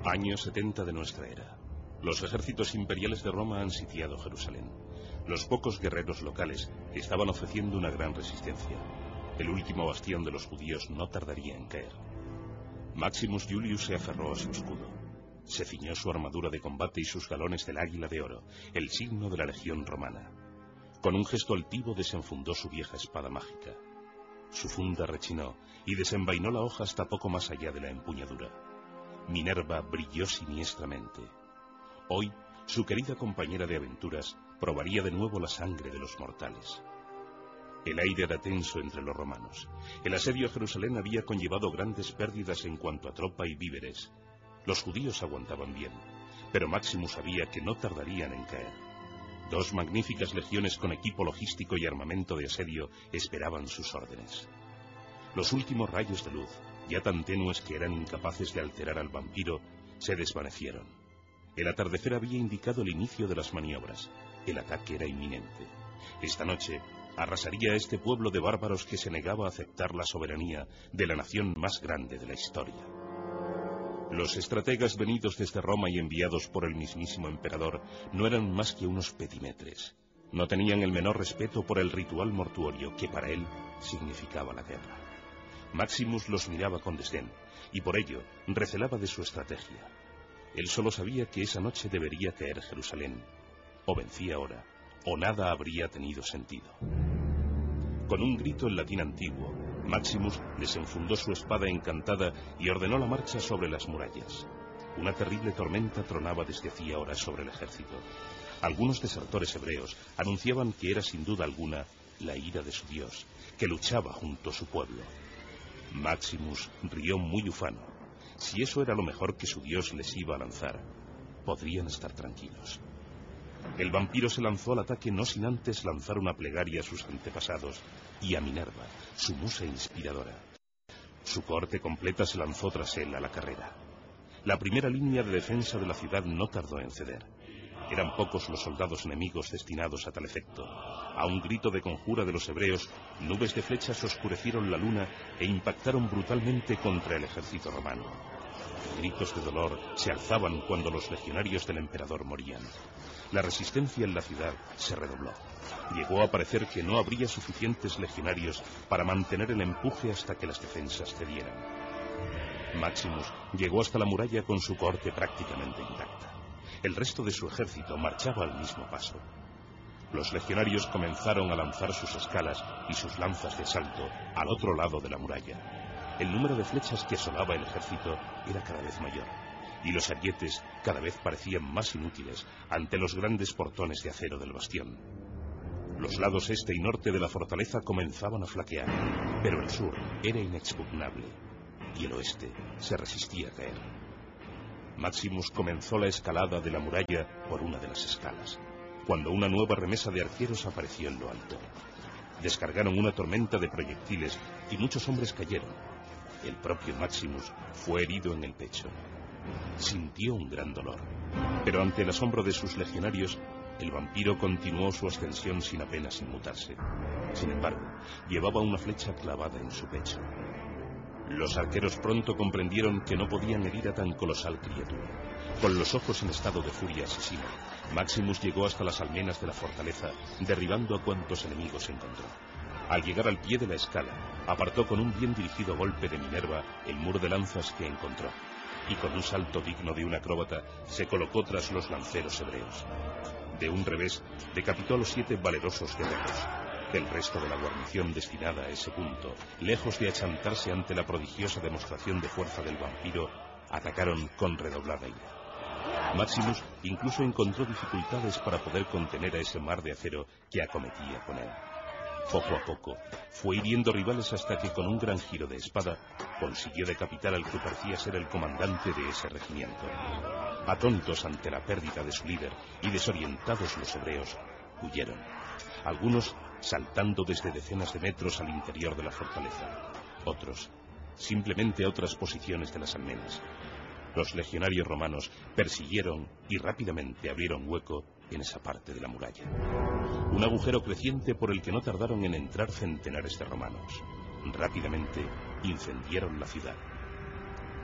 Año 70 de nuestra era. Los ejércitos imperiales de Roma han sitiado Jerusalén. Los pocos guerreros locales estaban ofreciendo una gran resistencia. El último bastión de los judíos no tardaría en caer. Maximus Julius se aferró a su escudo. Se ciñó su armadura de combate y sus galones del águila de oro, el signo de la legión romana. Con un gesto altivo desenfundó su vieja espada mágica. Su funda rechinó y desenvainó la hoja hasta poco más allá de la empuñadura. Minerva brilló siniestramente. Hoy, su querida compañera de aventuras probaría de nuevo la sangre de los mortales. El aire era tenso entre los romanos. El asedio a Jerusalén había conllevado grandes pérdidas en cuanto a tropa y víveres. Los judíos aguantaban bien, pero Maximus sabía que no tardarían en caer. 2 magníficas legiones con equipo logístico y armamento de asedio esperaban sus órdenes. Los últimos rayos de luz, ya tan tenues que eran incapaces de alterar al vampiro, se desvanecieron. El atardecer había indicado el inicio de las maniobras. El ataque era inminente. Esta noche arrasaría a este pueblo de bárbaros que se negaba a aceptar la soberanía de la nación más grande de la historia. Los estrategas venidos desde Roma y enviados por el mismísimo emperador no eran más que unos petimetres. No tenían el menor respeto por el ritual mortuorio que para él significaba la guerra. Maximus los miraba con desdén y por ello recelaba de su estrategia. Él solo sabía que esa noche debería caer Jerusalén. O vencía ahora, o nada habría tenido sentido. Con un grito en latín antiguo, Maximus desenfundó su espada encantada y ordenó la marcha sobre las murallas. Una terrible tormenta tronaba desde hacía horas sobre el ejército. Algunos desertores hebreos anunciaban que era sin duda alguna la ira de su Dios, que luchaba junto a su pueblo. Maximus rió muy ufano. Si eso era lo mejor que su Dios les iba a lanzar, podrían estar tranquilos. El vampiro se lanzó al ataque no sin antes lanzar una plegaria a sus antepasados y a Minerva, su musa inspiradora. Su cohorte completa se lanzó tras él a la carrera. La primera línea de defensa de la ciudad no tardó en ceder. Eran pocos los soldados enemigos destinados a tal efecto. A un grito de conjura de los hebreos, nubes de flechas oscurecieron la luna e impactaron brutalmente contra el ejército romano. Gritos de dolor se alzaban cuando los legionarios del emperador morían. La resistencia en la ciudad se redobló. Llegó a parecer que no habría suficientes legionarios para mantener el empuje hasta que las defensas cedieran. Maximus llegó hasta la muralla con su cohorte prácticamente intacta. El resto de su ejército marchaba al mismo paso. Los legionarios comenzaron a lanzar sus escalas y sus lanzas de asalto al otro lado de la muralla. El número de flechas que asolaba el ejército era cada vez mayor, y los arietes cada vez parecían más inútiles ante los grandes portones de acero del bastión. Los lados este y norte de la fortaleza comenzaban a flaquear, pero el sur era inexpugnable, y el oeste se resistía a caer. Maximus comenzó la escalada de la muralla por una de las escalas, cuando una nueva remesa de arqueros apareció en lo alto. Descargaron una tormenta de proyectiles y muchos hombres cayeron. El propio Maximus fue herido en el pecho. Sintió un gran dolor, pero ante el asombro de sus legionarios, el vampiro continuó su ascensión sin apenas inmutarse. Sin embargo, llevaba una flecha clavada en su pecho. Los arqueros pronto comprendieron que no podían herir a tan colosal criatura. Con los ojos en estado de furia asesina, Maximus llegó hasta las almenas de la fortaleza, derribando a cuantos enemigos encontró. Al llegar al pie de la escala, apartó con un bien dirigido golpe de Minerva el muro de lanzas que encontró, y con un salto digno de un acróbata se colocó tras los lanceros hebreos. De un revés, decapitó a los 7 valerosos guerreros. El resto de la guarnición destinada a ese punto, lejos de achantarse ante la prodigiosa demostración de fuerza del vampiro, atacaron con redoblada ira. Maximus incluso encontró dificultades para poder contener a ese mar de acero que acometía con él. Poco a poco, fue hiriendo rivales hasta que con un gran giro de espada consiguió decapitar al que parecía ser el comandante de ese regimiento. Atónitos ante la pérdida de su líder y desorientados los hebreos, huyeron. Algunos saltando desde decenas de metros al interior de la fortaleza, otros simplemente a otras posiciones de las almenas. Los legionarios romanos persiguieron y rápidamente abrieron hueco en esa parte de la muralla. Un agujero creciente por el que no tardaron en entrar centenares de romanos. Rápidamente incendiaron la ciudad.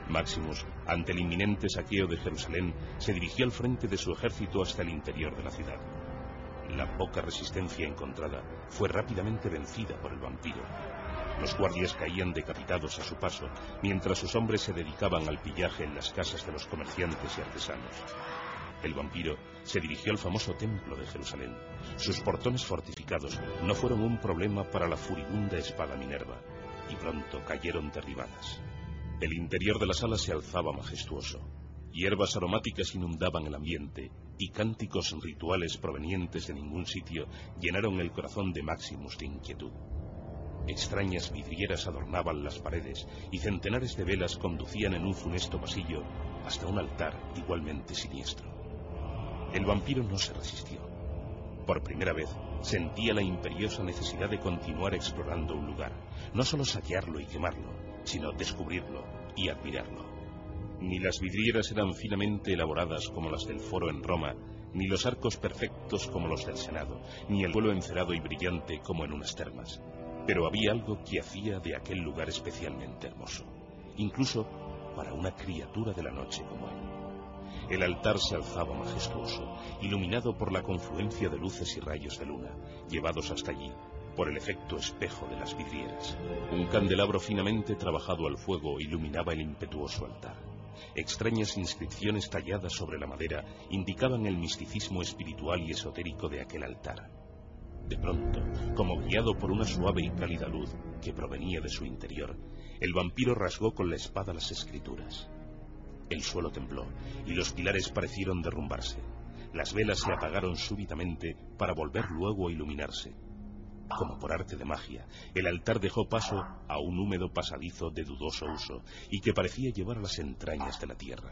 Maximus, ante el inminente saqueo de Jerusalén, se dirigió al frente de su ejército hasta el interior de la ciudad. La poca resistencia encontrada fue rápidamente vencida por el vampiro. Los guardias caían decapitados a su paso, mientras sus hombres se dedicaban al pillaje en las casas de los comerciantes y artesanos. El vampiro se dirigió al famoso templo de Jerusalén. Sus portones fortificados no fueron un problema para la furibunda espada Minerva, y pronto cayeron derribadas. El interior de la sala se alzaba majestuoso. Hierbas aromáticas inundaban el ambiente, y cánticos rituales provenientes de ningún sitio llenaron el corazón de Maximus de inquietud. Extrañas vidrieras adornaban las paredes, y centenares de velas conducían en un funesto pasillo hasta un altar igualmente siniestro. El vampiro no se resistió. Por primera vez sentía la imperiosa necesidad de continuar explorando un lugar, no solo saquearlo y quemarlo, sino descubrirlo y admirarlo. Ni las vidrieras eran finamente elaboradas como las del foro en Roma, ni los arcos perfectos como los del Senado, ni el suelo encerado y brillante como en unas termas. Pero había algo que hacía de aquel lugar especialmente hermoso, incluso para una criatura de la noche como él. El altar se alzaba majestuoso, iluminado por la confluencia de luces y rayos de luna, llevados hasta allí por el efecto espejo de las vidrieras. Un candelabro finamente trabajado al fuego iluminaba el impetuoso altar. Extrañas inscripciones talladas sobre la madera indicaban el misticismo espiritual y esotérico de aquel altar. De pronto, como guiado por una suave y cálida luz que provenía de su interior, el vampiro rasgó con la espada las escrituras. El suelo tembló y los pilares parecieron derrumbarse. Las velas se apagaron súbitamente para volver luego a iluminarse. Como por arte de magia, el altar dejó paso a un húmedo pasadizo de dudoso uso y que parecía llevar a las entrañas de la tierra.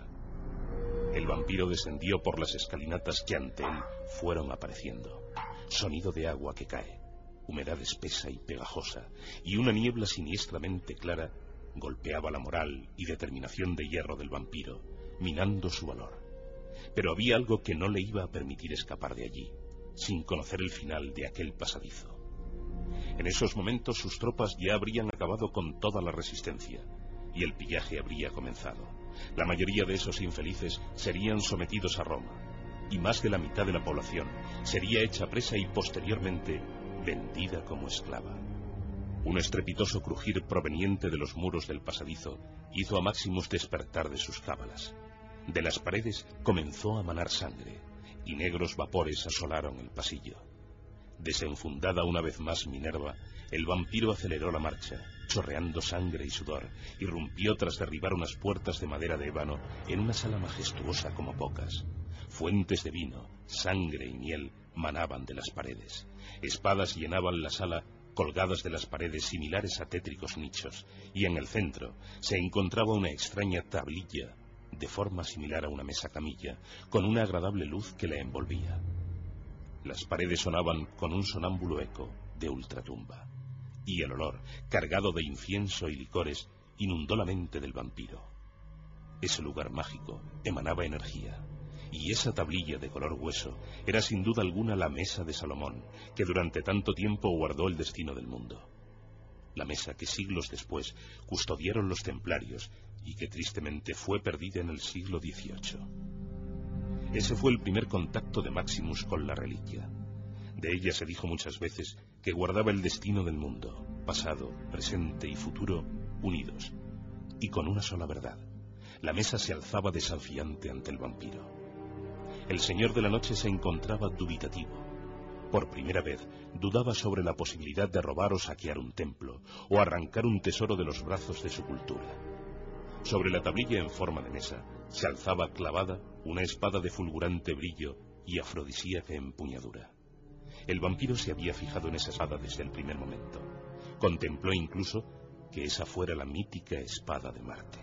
El vampiro descendió por las escalinatas que ante él fueron apareciendo. Sonido de agua que cae, humedad espesa y pegajosa, y una niebla siniestramente clara golpeaba la moral y determinación de hierro del vampiro, minando su valor. Pero había algo que no le iba a permitir escapar de allí, sin conocer el final de aquel pasadizo. En esos momentos sus tropas ya habrían acabado con toda la resistencia, y el pillaje habría comenzado. La mayoría de esos infelices serían sometidos a Roma, y más de la mitad de la población sería hecha presa y posteriormente vendida como esclava. Un estrepitoso crujir proveniente de los muros del pasadizo hizo a Maximus despertar de sus cábalas. De las paredes comenzó a manar sangre, y negros vapores asolaron el pasillo. Desenfundada una vez más Minerva, el vampiro aceleró la marcha, chorreando sangre y sudor, irrumpió tras derribar unas puertas de madera de ébano en una sala majestuosa como pocas. Fuentes de vino, sangre y miel manaban de las paredes. Espadas llenaban la sala, colgadas de las paredes similares a tétricos nichos, y en el centro se encontraba una extraña tablilla, de forma similar a una mesa camilla, con una agradable luz que la envolvía. Las paredes sonaban con un sonámbulo eco de ultratumba, y el olor, cargado de incienso y licores, inundó la mente del vampiro. Ese lugar mágico emanaba energía, y esa tablilla de color hueso era sin duda alguna la mesa de Salomón, que durante tanto tiempo guardó el destino del mundo. La mesa que siglos después custodiaron los templarios y que tristemente fue perdida en el siglo XVIII. Ese fue el primer contacto de Maximus con la reliquia. De ella se dijo muchas veces que guardaba el destino del mundo, pasado, presente y futuro, unidos, y con una sola verdad. La mesa se alzaba desafiante ante el vampiro. El señor de la noche se encontraba dubitativo. Por primera vez dudaba sobre la posibilidad de robar o saquear un templo, o arrancar un tesoro de los brazos de su cultura. Sobre la tablilla en forma de mesa se alzaba clavada una espada de fulgurante brillo y afrodisíaca empuñadura. El vampiro se había fijado en esa espada desde el primer momento. Contempló incluso que esa fuera la mítica espada de Marte.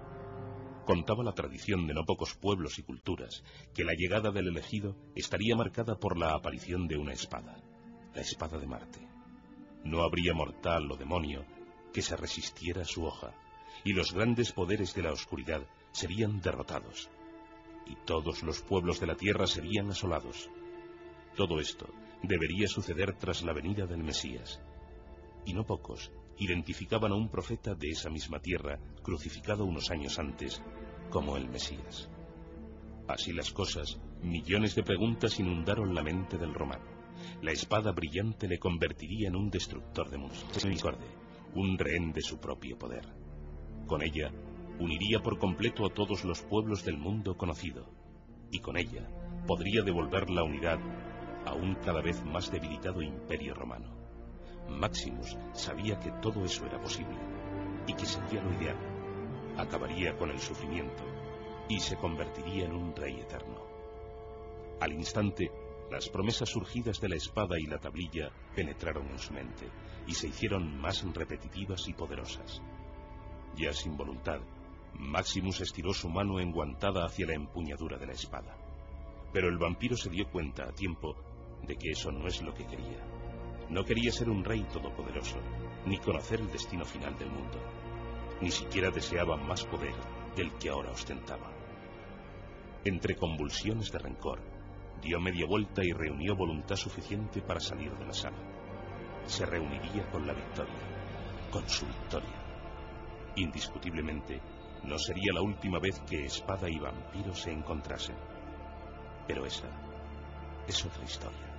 Contaba la tradición de no pocos pueblos y culturas que la llegada del elegido estaría marcada por la aparición de una espada, la espada de Marte. No habría mortal o demonio que se resistiera a su hoja, y los grandes poderes de la oscuridad serían derrotados, y todos los pueblos de la tierra serían asolados. Todo esto debería suceder tras la venida del Mesías, y no pocos identificaban a un profeta de esa misma tierra, crucificado unos años antes, como el Mesías. Así las cosas, millones de preguntas inundaron la mente del romano. La espada brillante le convertiría en un destructor de mundos, un rehén de su propio poder. Con ella, uniría por completo a todos los pueblos del mundo conocido, y con ella podría devolver la unidad a un cada vez más debilitado imperio romano. Maximus sabía que todo eso era posible, y que sería lo ideal. Acabaría con el sufrimiento, y se convertiría en un rey eterno. Al instante, las promesas surgidas de la espada y la tablilla penetraron en su mente, y se hicieron más repetitivas y poderosas. Ya sin voluntad, Maximus estiró su mano enguantada hacia la empuñadura de la espada. Pero el vampiro se dio cuenta a tiempo de que eso no es lo que quería. No quería ser un rey todopoderoso, ni conocer el destino final del mundo. Ni siquiera deseaba más poder del que ahora ostentaba. Entre convulsiones de rencor, dio media vuelta y reunió voluntad suficiente para salir de la sala. Se reuniría con la victoria, con su victoria. Indiscutiblemente, no sería la última vez que espada y vampiro se encontrasen. Pero esa es otra historia.